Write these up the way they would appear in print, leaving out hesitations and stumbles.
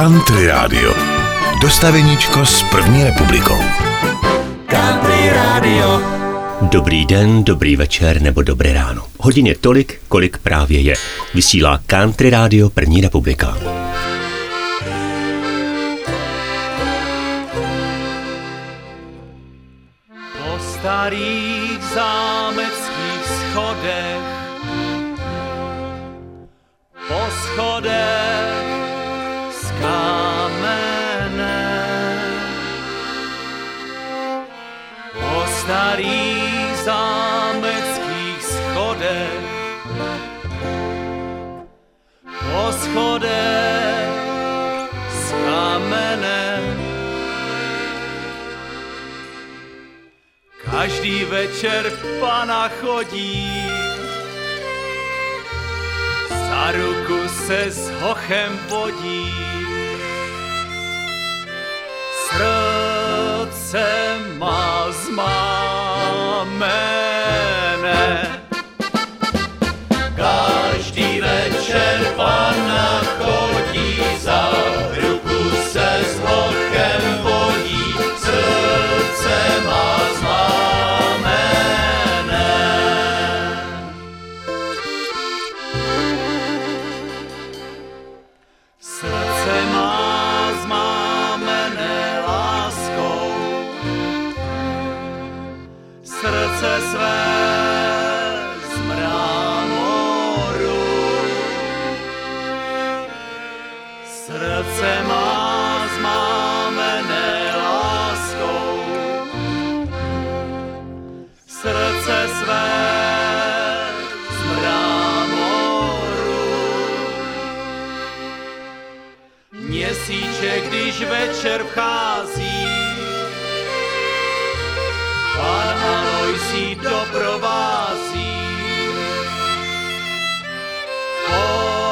Country Radio. Dostaveníčko s první republikou. Country Radio. Dobrý den, dobrý večer nebo dobré ráno. Hodin je tolik, kolik právě je. Vysílá Country Radio první republika. Po starých zámeckých schodech, po schodech z kamene, po starých zámeckých schodech, po schodech z kamene. Každý večer pana chodí, za ruku se s hochem vodí. Srdce má zmámené. Každý večer pana chodí, za ruku se s hochem vodí. Srdce má Měsíček, když večer vchází, pan Alojzí doprovází. Po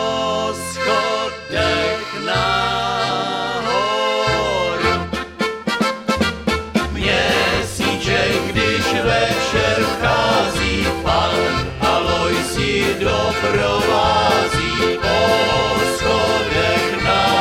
schodech nahoru. Měsíček, když večer vchází, pan Alojzí doprovází. Po schodech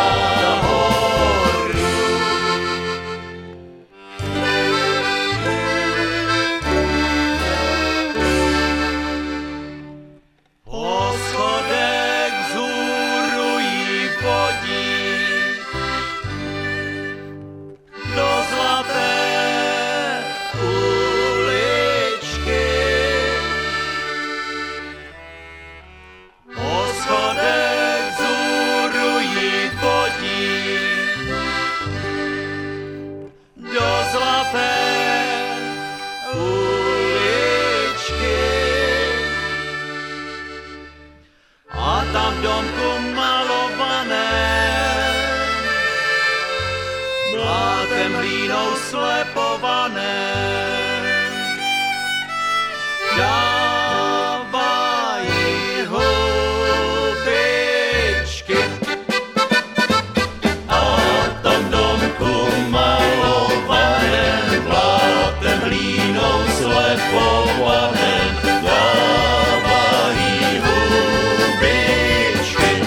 slepované, dávají houbičky. A tam domku malovaném, blátem hlínou slepovaném, dávají houbičky.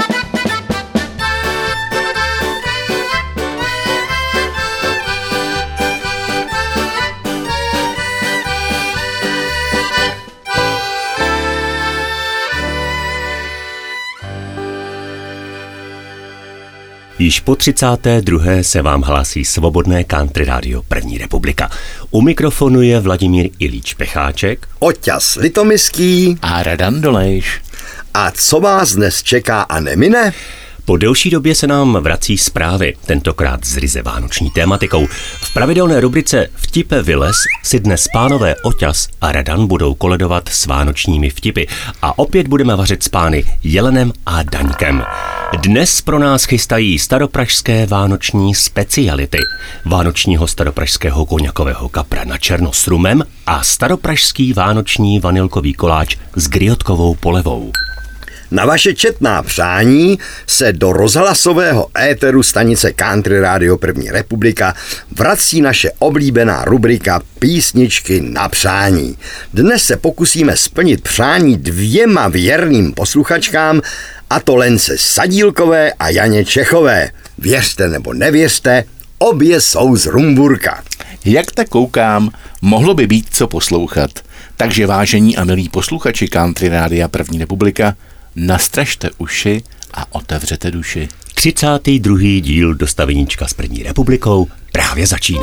Již po 32. se vám hlásí svobodné Country Radio první republika. U mikrofonu je Vladimír Ilíč Pecháček, Oťas Litomiský a Radan Dolejš. A co vás dnes čeká a nemine? Po delší době se nám vrací zprávy, tentokrát s ryze vánoční tématikou. V pravidelné rubrice Vtipe vylez si dnes pánové Oťas a Radan budou koledovat s vánočními vtipy a opět budeme vařit s pány Jelenem a Daňkem. Dnes pro nás chystají staropražské vánoční speciality. Vánočního staropražského koňakového kapra na černo s rumem a staropražský vánoční vanilkový koláč s griotkovou polevou. Na vaše četná přání se do rozhlasového éteru stanice Country Radio první republika vrací naše oblíbená rubrika Písničky na přání. Dnes se pokusíme splnit přání 2 věrným posluchačkám A to Lence Sadílkové a Janě Čechové. Věřte nebo nevěřte, obě jsou z Rumburka. Jak tak koukám, mohlo by být co poslouchat. Takže vážení a milí posluchači Country Rádia První republika, nastražte uši a otevřete duši. 32. díl Dostaveníčka s První republikou právě začíná.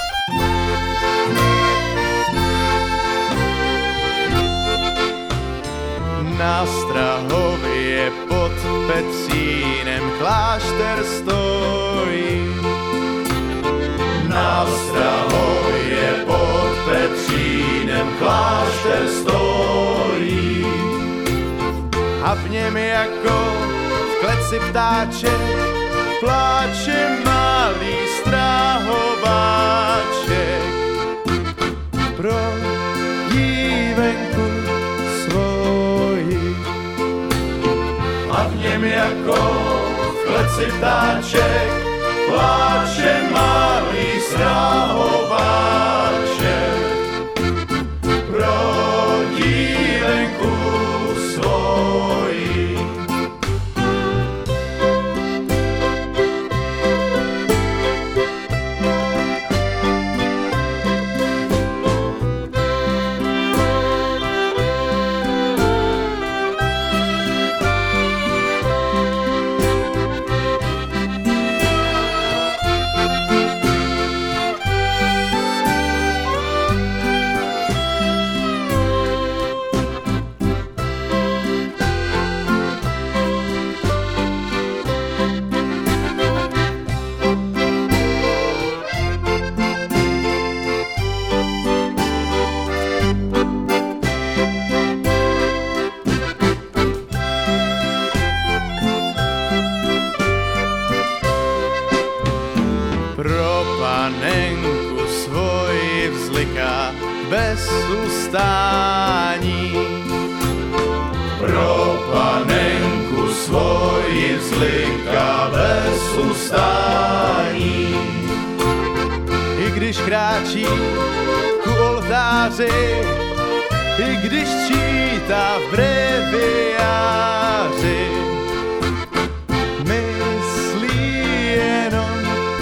Na Strahově pod Petřínem klášter stojí. Na Strahově pod Petřínem klášter stojí. A v něm jako v kleci ptáček pláče malý strahováček pro dívenku svoji. A v něm jako v kleci ptáček pláče malý strahováček pro dívenku svoji. Panenku svoji vzliká bez ustání. Pro panenku svoji vzliká bez ustání. I když kráčí ku oltáři, i když čítá v breviáři, myslí jenom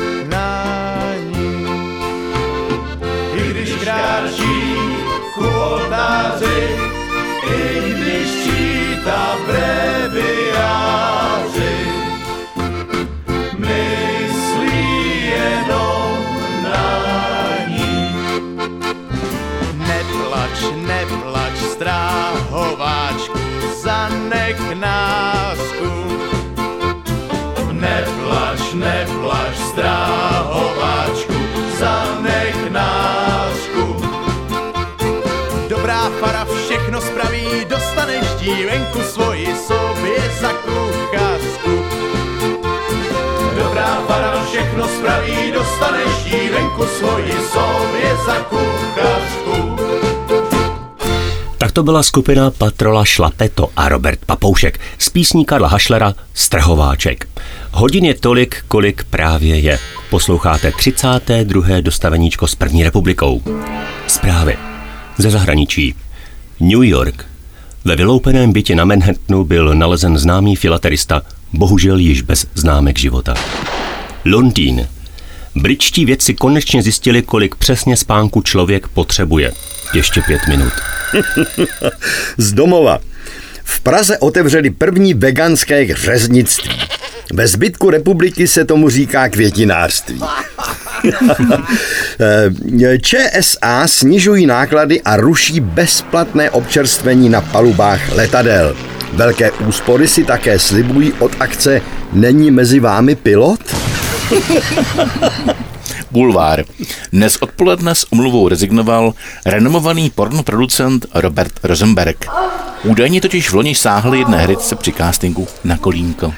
kráčí ku oltáři, i když čítá v breviáři, myslí jenom na ní. Neplač, neplač, strahováčku, zanech násku. Neplač, neplač, strahováčku, zanech násku. Dobrá fara všechno spraví, dostaneš dívenku svoji sobě za kuchařku. Dobrá fara všechno spraví, dostaneš dívenku svoji sobě za kuchařku. Tak to byla skupina Patrola Šlapeto a Robert Papoušek z písní Karla Hašlera Strahováček. Hodin je tolik, kolik právě je. Posloucháte 32. Dostaveníčko s První republikou. Zprávy ze zahraničí. New York. Ve vyloupeném bytě na Manhattanu byl nalezen známý filaterista, bohužel již bez známek života. Londýn. Britští vědci konečně zjistili, kolik přesně spánku člověk potřebuje. Ještě 5 minut. Z domova. V Praze otevřeli první veganské řeznictví. Ve zbytku republiky se tomu říká květinářství. ČSA snižují náklady a ruší bezplatné občerstvení na palubách letadel. Velké úspory si také slibují od akce Není mezi vámi pilot? Bulvár. Dnes odpoledne s omluvou rezignoval renomovaný pornoproducent Robert Rosenberg. Údajně totiž v loni sáhl jedné herečce při castingu na kolínko.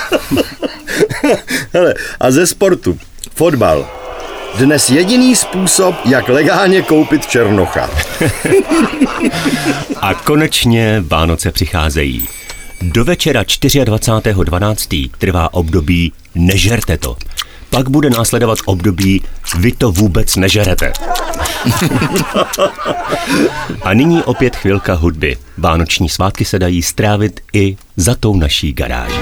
Hele, a ze sportu. Fotbal. Dnes jediný způsob, jak legálně koupit černocha. A konečně Vánoce přicházejí. Do večera 24.12. trvá období Nežerte to. Pak bude následovat období vy to vůbec nežerete. A nyní opět chvilka hudby. Vánoční svátky se dají strávit i za tou naší garáží.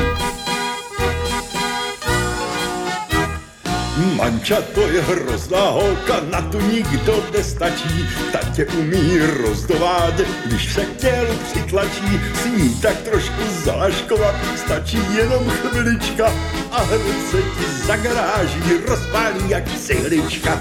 Manča, to je hrozná holka, na tu nikdo nestačí. Ta tě umí rozdovádět, když se k tělu přitlačí. S ní tak trošku zalaškovat, stačí jenom chvilička a hned se ti za garáží rozpálí jak cihlička.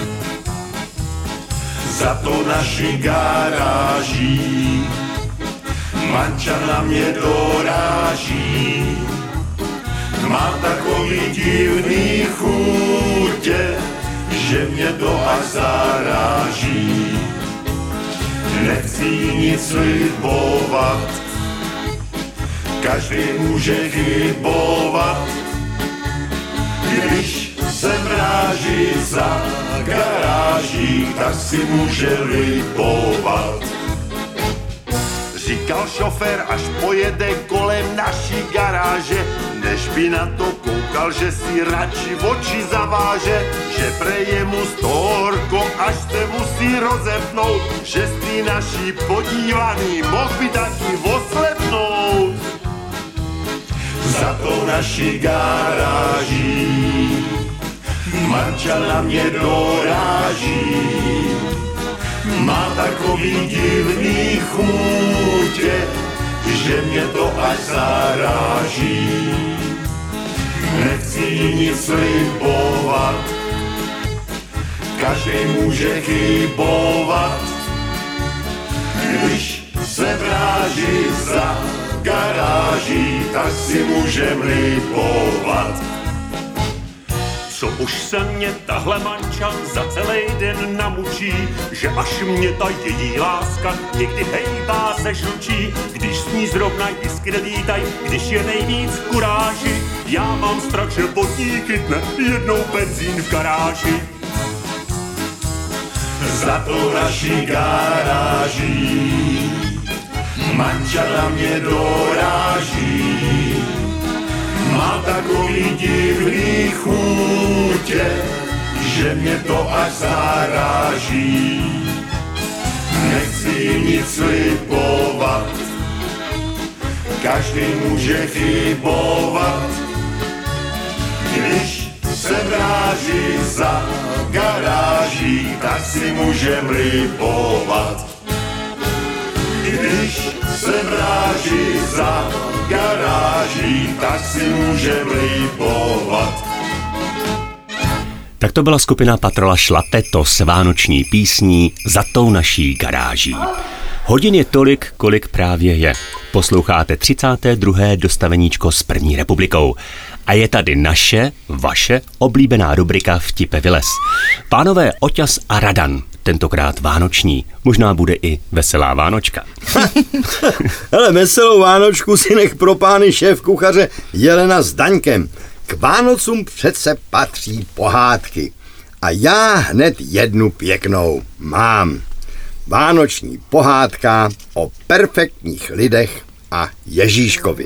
Za to naši garáží Manča na mě doráží. Má takový divný chutě, že mě to až zaráží. Nechci jí nic slibovat, každý může chybovat. Když se mráží za garáží, tak si může libovat. Říkal šofér, až pojede kolem naší garáže, než by na to koukal, že si radši oči zaváže, že preje mu storko, až se musí rozepnout, že z tý naší podívaný mohl by taky oslepnout. Za to naší garáží Manča na mě doráží. Má takový divný chutě, že mě to až zaráží. Nechci jí nic slibovat, každý může chybovat. Když se vráží za garáží, tak si můžem libovat. Co už se mě tahle manča za celý den namučí, že až mě ta její láska někdy hejbá se žlučí. Když s ní zrovna jiskry lítaj, když je nejvíc v kuráži, já mám strach, že pod ní chytne jednou benzín v garáži. Za to naší garáží manča na mě doráží. Má takový divný chutě, že mě to až zaráží. Nechci jim nic slibovat, každý může chybovat. Když se vráží za garáží, tak si můžem libovat. Když se vráží za garáží, tak si můžem libovat. Tak to byla skupina Patrola Šlape, to s vánoční písní Za tou naší garáží. Hodin je tolik, kolik právě je. Posloucháte 32. dostaveníčko s první republikou. A je tady vaše oblíbená rubrika Vtipe vylez. Pánové Oťas a Radan, tentokrát vánoční. Možná bude i veselá Vánočka. Hele, veselou Vánočku si nech pro pány šéf kuchaře Jelena s Daňkem. K Vánocům přece patří pohádky. A já hned jednu pěknou mám. Vánoční pohádka o perfektních lidech a Ježíškovi.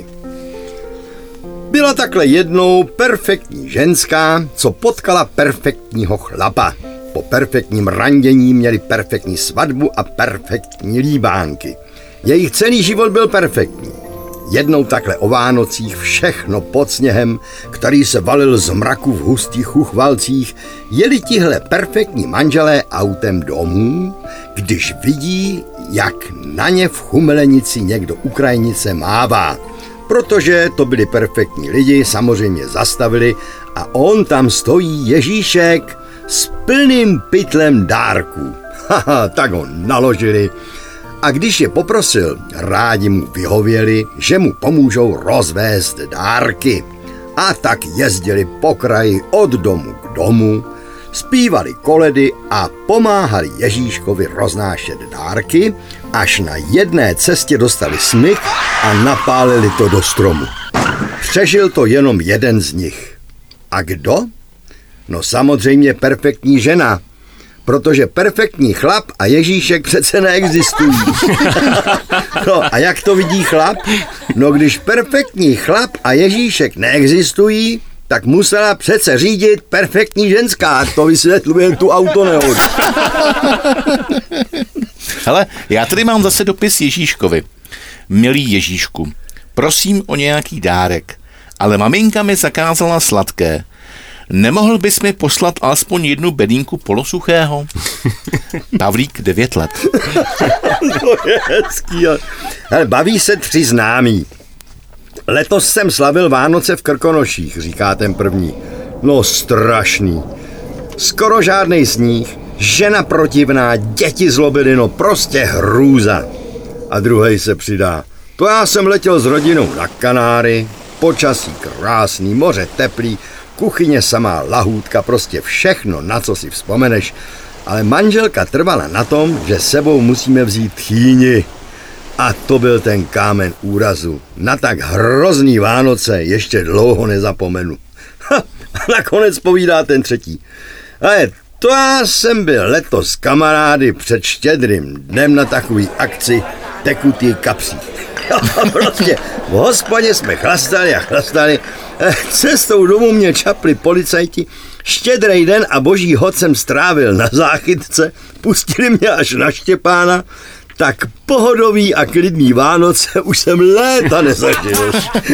Byla takhle jednou perfektní ženská, co potkala perfektního chlapa. Po perfektním randění měli perfektní svatbu a perfektní líbánky. Jejich celý život byl perfektní. Jednou takhle o Vánocích všechno pod sněhem, který se valil z mraku v hustých chuchvalcích, jeli tihle perfektní manželé autem domů, když vidí, jak na ně v Chumelenici někdo Ukrajinice mává. Protože to byli perfektní lidi, samozřejmě zastavili a on tam stojí Ježíšek s plným pytlem dárků. Haha, tak ho naložili. A když je poprosil, rádi mu vyhověli, že mu pomůžou rozvést dárky. A tak jezdili po kraji od domu k domu, zpívali koledy a pomáhali Ježíškovi roznášet dárky, až na jedné cestě dostali smyk a napálili to do stromu. Přežil to jenom jeden z nich. A kdo? No samozřejmě perfektní žena, protože perfektní chlap a Ježíšek přece neexistují. No a jak to vidí chlap? No když perfektní chlap a Ježíšek neexistují, tak musela přece řídit perfektní ženská. To vysvětluje tu autonehodu. Hele, já tady mám zase dopis Ježíškovi. Milý Ježíšku, prosím o nějaký dárek, ale maminka mi zakázala sladké. Nemohl bys mi poslat alespoň jednu bedínku polosuchého? Pavlík 9 let. To je hezký. Ale baví se 3 známí. Letos jsem slavil Vánoce v Krkonoších, říká ten první. No strašný. Skoro žádnej sníh, žena protivná, děti zlobily, no prostě hrůza. A druhej se přidá. To já jsem letěl s rodinou na Kanáry, počasí krásný, moře teplý, kuchyně samá lahůdka, prostě všechno, na co si vzpomeneš. Ale manželka trvala na tom, že sebou musíme vzít tchýni. A to byl ten kámen úrazu. Na tak hrozný Vánoce ještě dlouho nezapomenu. A nakonec povídá ten třetí. Ale to já jsem byl letos s kamarády před Štědrým dnem na takový akci tekutý kapří. A prostě v hospodě jsme chlastali. Cestou domů mě čapli policajti. Štědrej den a boží hod jsem strávil na záchytce. Pustili mě až na Štěpána. Tak pohodový a klidný Vánoce už jsem léta nezažil.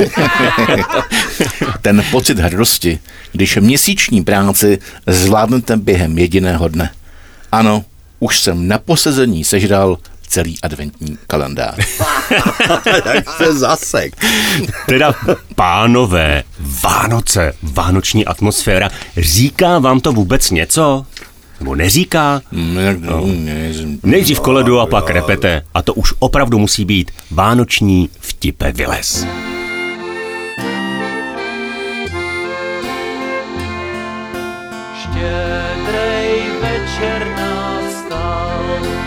Ten pocit hrdosti, když měsíční práci zvládnete během jediného dne. Ano, už jsem na posezení sežral celý adventní kalendář. Tak se zasek. Teda, pánové, Vánoce, vánoční atmosféra, říká vám to vůbec něco? Nebo neříká? Nejdřív koledu a pak repete. A to už opravdu musí být vánoční vtipe vylez. Štědrej večer nastal.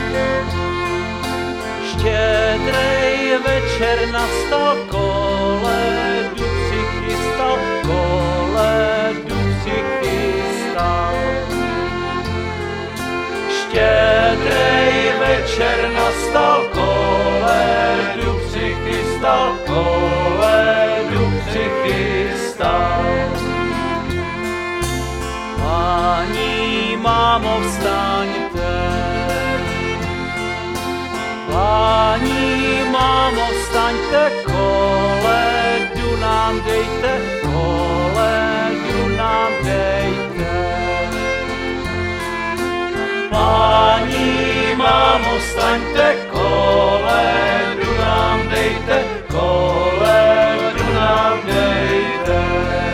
Štědrej večer nastal, koledu si chystal, koledu si chystal. Štědrej večer nastal, koledu přichystal, koledu přichystal. Paní mámo, vstaňte, paní mámo, vstaňte, koledu nám dejte, koledu nám dejte. Paní mámo, vstaňte, koledu nám dejte, koledu nám dejte.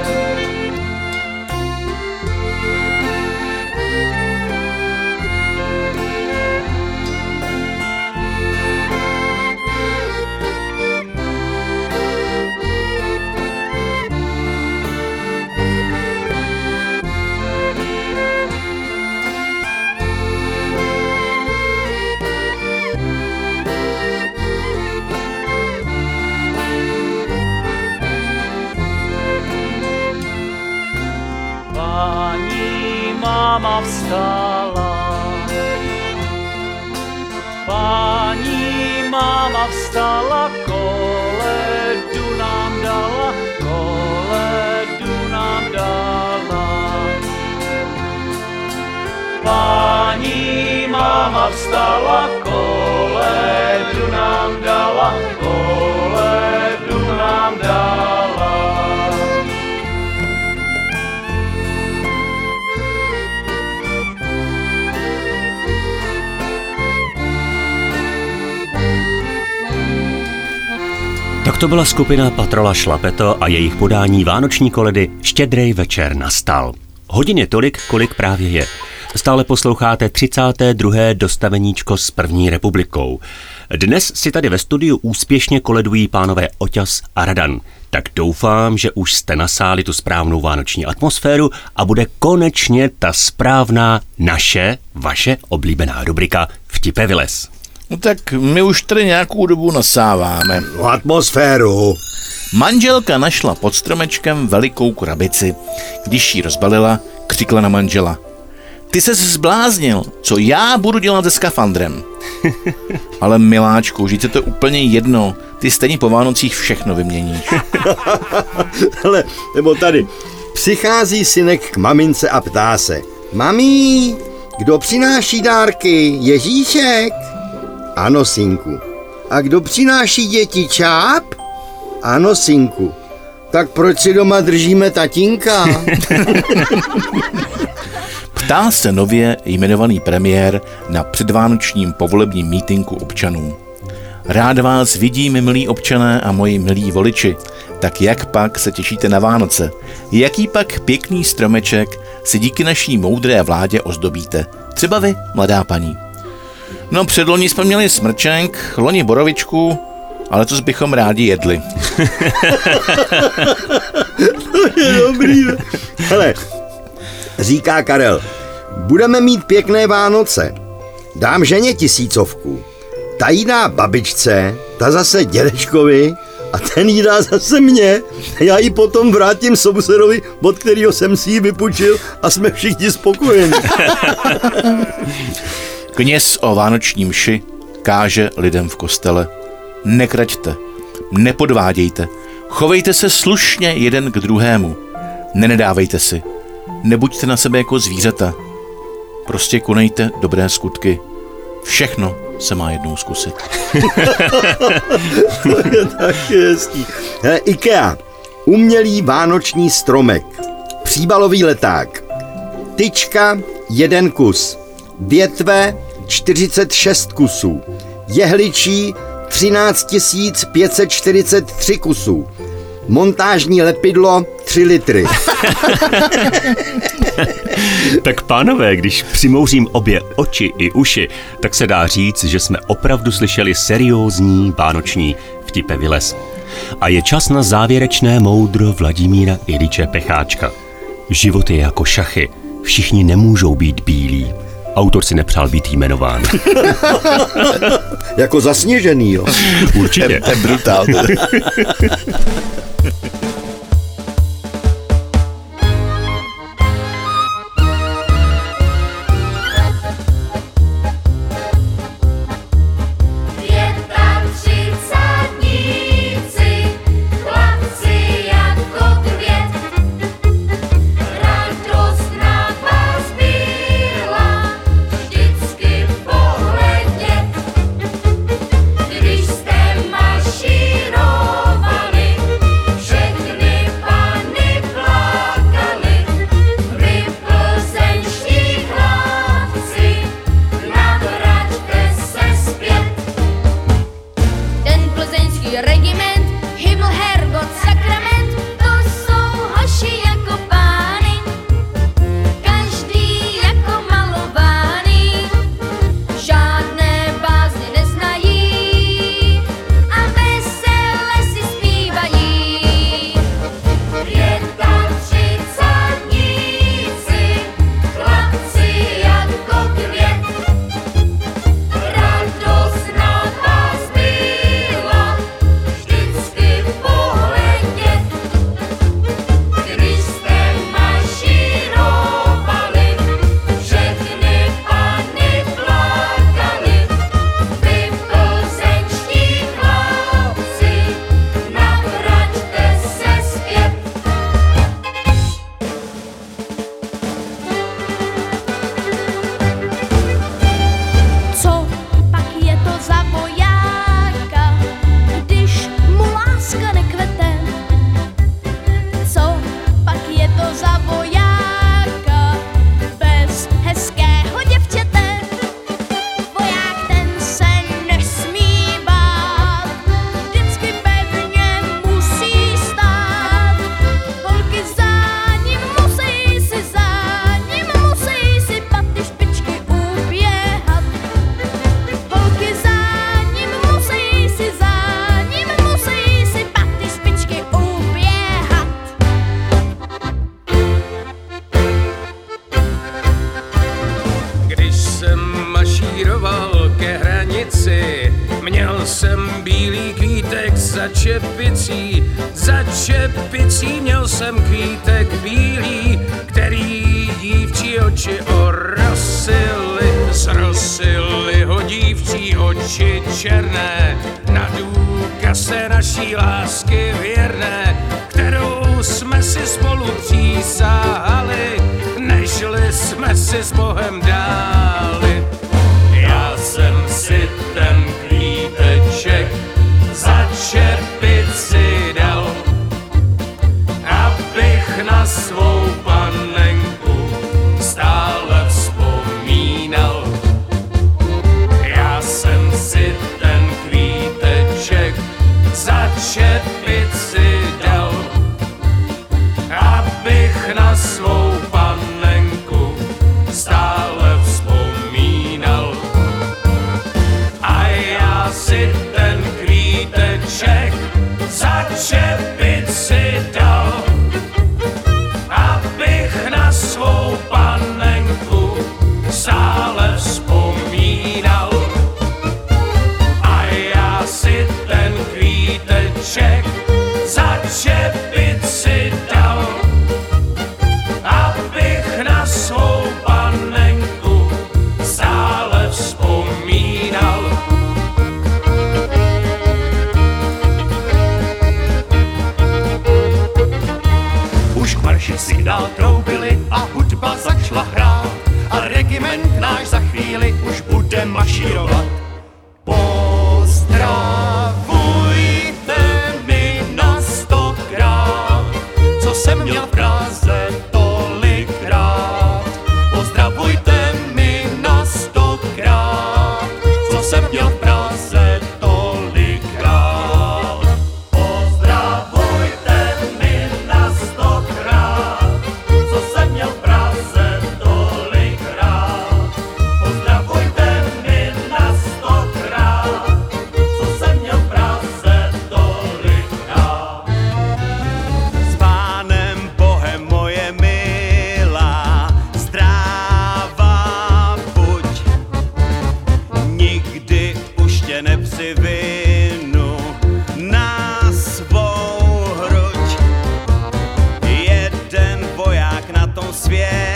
Máma vstala, paní máma vstala, koledu nám dala, koledu nám dala. Paní máma vstala, koledu nám dala, koledu nám dala. Tak to byla skupina Patrola Šlapeto a jejich podání vánoční koledy Štědrej večer nastal. Hodin je tolik, kolik právě je. Stále posloucháte 32. dostaveníčko s první republikou. Dnes si tady ve studiu úspěšně koledují pánové Oťas a Radan. Tak doufám, že už jste nasáli tu správnou vánoční atmosféru a bude konečně ta správná vaše oblíbená rubrika Vtipe vylez. No tak my už tady nějakou dobu nasáváme. No, atmosféru. Manželka našla pod stromečkem velikou krabici. Když ji rozbalila, křikla na manžela. Ty ses zbláznil, co já budu dělat se skafandrem? Ale miláčku, žijte to úplně jedno, ty stejně po Vánocích všechno vyměníš. Ale, nebo tady, Přichází synek k mamince a ptá se: Mami, kdo přináší dárky? Ježíšek? Ano, synku. A kdo přináší děti? Čáp? Ano, synku. Tak proč si doma držíme tatínka? Ptá se nově jmenovaný premiér na předvánočním povolebním mítinku občanů. Rád vás vidím, milí občané a moji milí voliči. Tak jak pak se těšíte na Vánoce? Jaký pak pěkný stromeček si díky naší moudré vládě ozdobíte? Třeba vy, mladá paní. No, předloni jsme měli smrčenk, loni borovičku, ale to bychom rádi jedli. To je dobrý. Hele, říká Karel, budeme mít pěkné Vánoce. Dám ženě 1000, ta jí dá babičce, ta zase dědečkovi a ten jí dá zase mě. Já ji potom vrátím sousedovi, od kterého jsem si ji vypůjčil a jsme všichni spokojeni. Kněz o vánoční mši káže lidem v kostele: nekraťte, nepodvádějte, chovejte se slušně jeden k druhému, nenedávejte si, nebuďte na sebe jako zvířata, prostě konejte dobré skutky. Všechno se má jednou zkusit. To je taky hezký. Hele, IKEA. Umělý vánoční stromek. Příbalový leták. Tyčka 1 kus. Větve 46 kusů. Jehličí 13 543 kusů. Montážní lepidlo 3 litry. Tak pánové, když přimouřím obě oči i uši, tak se dá říct, že jsme opravdu slyšeli seriózní vánoční vtipe Vylez. A je čas na závěrečné moudro Vladimíra Iljiče Pecháčka. Život je jako šachy, všichni nemůžou být bílí. Autor si nepřál být jmenován. Jako zasněžený, jo. Určitě. To je brutál. za čepicí měl jsem kvítek bílý, který dívčí oči orosily, zrosily ho dívčí oči černé, na důkaz naší lásky věrné, kterou kterému jsme si spolu přísahali, nežli jsme si s Bohem dáli. Já jsem si ten klíteček za čepici dal, abych na svou panenku stále vzpomínal. Já jsem si ten klíteček za čepici dal, abych na svou panenku stále vzpomínal. A já si ten klíteček za čepici dal, abych na svou panenku stále vzpomínal. A já si ten klíteček za čepici dal, abych na svou panenku stále vzpomínal. Už k marši signál troubili a hudba začala hrát a regiment náš za chvíli už bude mašírovat. Pozdravujte mi na 100krát, co jsem měl v Praze tolikrát. Pozdravujte mi na 100krát, co jsem měl v Praze tolikrát. Pozdravujte mi na 100krát, co jsem měl v Praze tolikrát. Pozdravujte mi na 100krát, co jsem měl v Praze tolikrát. S Pánem Bohem moje milá, zdráva buď. Nikdy už tě nepřivinu na svou hruď. Jeden voják na tom světě